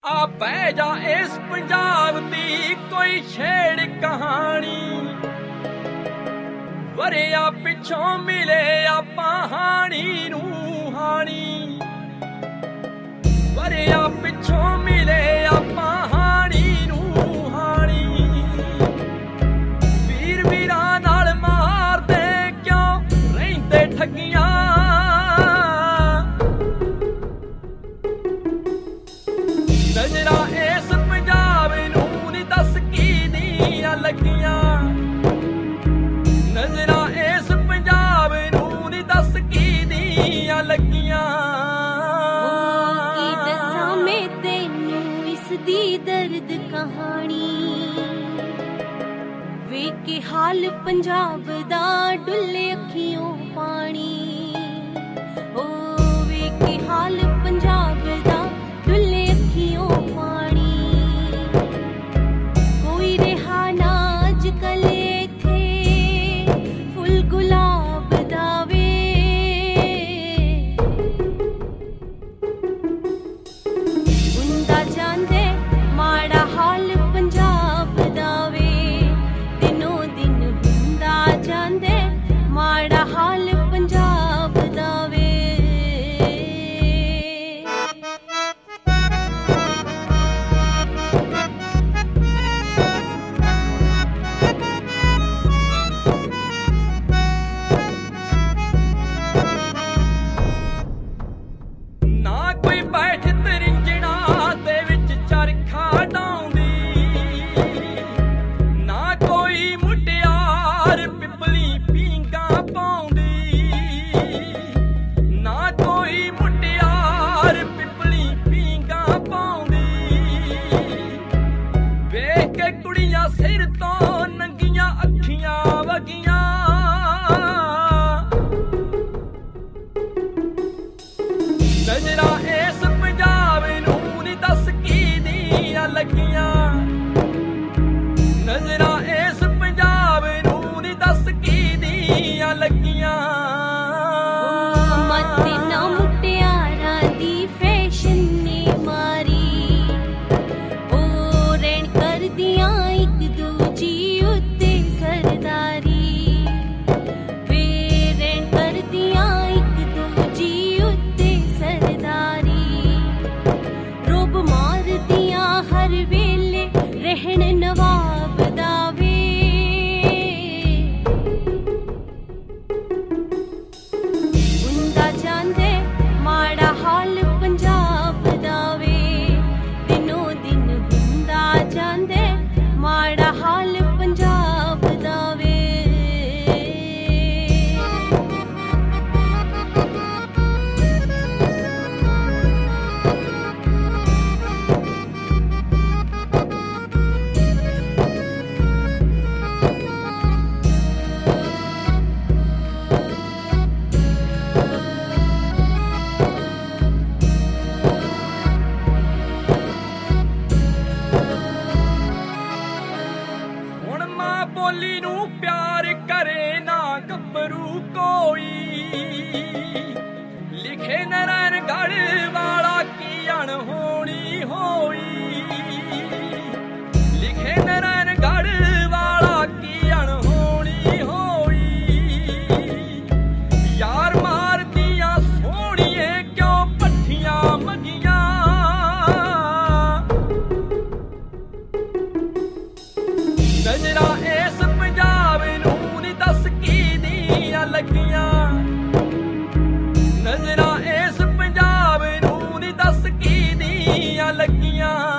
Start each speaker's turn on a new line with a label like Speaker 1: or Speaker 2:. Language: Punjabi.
Speaker 1: ਆ ਬਹਿ ਜਾ ਇਸ ਪੰਜਾਬ ਦੀ ਕੋਈ ਛੇੜ ਕਹਾਣੀ, ਵਰਿਆ ਪਿੱਛੋਂ ਮਿਲੇ ਆਪਾਂ ਹਾਣੀ ਨੂੰ ਹਾਣੀ, ਵਰਿਆ ਪਿੱਛੋਂ ਮਿਲੇ ਆਪਾਂ ਹਾਣੀ ਨੂੰ ਹਾਣੀ। ਵੀਰ ਵੀਰਾਂ ਨਾਲ ਮਾਰਦੇ ਕਿਉਂ ਰਹਿੰਦੇ ਠੱਗੀਆਂ, ਨਜ਼ਰਾਂ ਇਸ ਪੰਜਾਬ ਨੂੰ ਨੀ ਦੱਸ ਕੀ ਦੀਆਂ ਲੱਗੀਆਂ, ਨਜ਼ਰਾਂ ਇਸ ਪੰਜਾਬ ਨੂੰ ਨੀ ਦੱਸ ਕੀ ਦੀਆਂ ਲੱਗੀਆਂ।
Speaker 2: ਕੀ ਦੱਸਾਂ ਮੈਂ ਤੈਨੂੰ ਇਸ ਦੀ ਦਰਦ ਕਹਾਣੀ, ਵੇਖ ਕੇ ਹਾਲ ਪੰਜਾਬ ਦਾ ਡੁੱਲੇ ਅੱਖੀਓਂ ਪਾਣੀ, ਓ ਵੇਖ ਕੇ ਹਾਲ ਪੰਜਾਬ ਦਾ ਡੁੱਲੇ ਅੱਖੀਓਂ ਪਾਣੀ। ਕੋਈ ਰਿਹਾ ਨਾ ਅੱਜ ਕੱਲ ਇੱਥੇ ਫੁੱਲ ਗੁਲਾਬ ਦਾ ਵੇ, ਹੁੰਦਾ ਜਾਂਦੇ ਮਾੜਾ ਹਾਲ ਪੰਜਾਬ ਦਾ ਵੇ, ਦਿਨੋਂ ਦਿਨ ਹੁੰਦਾ ਜਾਂਦੇ ਮਾੜਾ ਹਾਲ ਪੰਜਾਬ ਦਾ ਵੇ।
Speaker 1: ਨਾ ਕੋਈ ਬੈਠ ਤਰਿੰਜਣਾ ਦੇ ਵਿੱਚ ਚਰਖਾ ਡਾਉਂਦੀ, ਨਾ ਕੋਈ ਮੁਟਿਆਰ ਪਿਪਲੀ ਪੀਂਘਾਂ ਪਾਉਂਦੀ, ਨਾ ਕੋਈ ਮੁਟਿਆਰ ਪਿਪਲੀ ਪੀਂਘਾਂ ਪਾਉਂਦੀ। ਵੇਖ ਕੇ ਕੁੜੀਆਂ ਸਿਰ ਤੋਂ ਨੰਗੀਆਂ ਅੱਖੀਆਂ ਵਗੀਆਂ, ਨਜ਼ਰਾਂ ਇਸ ਪੰਜਾਬ ਨੂੰ ਨੀ ਦੱਸ ਕੀ ਦੀਆਂ ਲੱਗੀਆਂ, ਨਜ਼ਰਾਂ ਇਸ ਪੰਜਾਬ ਨੂੰ ਨੀ ਦੱਸ ਕੀ ਦੀਆਂ ਲੱਗੀਆਂ।
Speaker 2: ਮੱਤ ਨਾ ਮੁਟਿਆਰਾਂ ਦੀ ਫੈਸ਼ਨ ਨੇ ਮਾਰੀ, ਉਹ ਰਹਿਣ ਕਰਦੀਆਂ ਇੱਕ ਦੂਜੀ ਉੱਤੇ ਸਰਦਾਰੀ, ਵੇ ਰਹਿਣ ਕਰਦੀਆਂ ਇੱਕ ਦੂਜੀ ਉੱਤੇ ਸਰਦਾਰੀ। ਰੋਬ ਮਾਰਦੀਆਂ ਹਰ ਵੇਲੇ ਰਹਿਣ ਨਵਾਬ ਦਾ ਵੇ, ਹੁੰਦਾ ਜਾਂਦੇ ਮਾੜਾ ਹਾਲ ਪੰਜਾਬ ਦਾ ਵੇ, ਦਿਨੋਂ ਦਿਨ ਹੁੰਦਾ ਜਾਂਦੇ ਮਾੜਾ ਹਾਲ ਪੰਜਾਬ ਦਾ ਵੇ।
Speaker 1: ਹੁਣ ਮਾਂ ਬੋਲੀ ਨੂੰ ਪਿਆਰ ਕਰੇ ਨਾ ਗੱਭਰੂ ਕੋਈ, ਲਿਖੇ ਨਾਰਾਇਣਗੜ੍ਹ ਵਾਲਾ ਕੀ ਅਣਹੋਣੀ ਹੋਈ, ਲਿਖੇ ਨਾਰਾਇਣਗੜ੍ਹ ਵਾਲਾ ਕੀ ਅਣਹੋਣੀ ਹੋਈ। ਯਾਰ ਮਾਰਦੀਆਂ ਸੋਹਣੀਏ ਕਿਉਂ ਪੱਠੀਆਂ ਮੰਗੀਆਂ, ਨਜ਼ਰਾਂ ਇਸ ਪੰਜਾਬ ਨੂੰ ਨੀ ਦੱਸ ਕੀ ਦੀਆਂ ਲੱਗੀਆਂ, ਨਜ਼ਰਾਂ ਇਸ ਪੰਜਾਬ ਨੂੰ ਨੀ ਦੱਸ ਕੀ ਦੀਆਂ ਲੱਗੀਆਂ।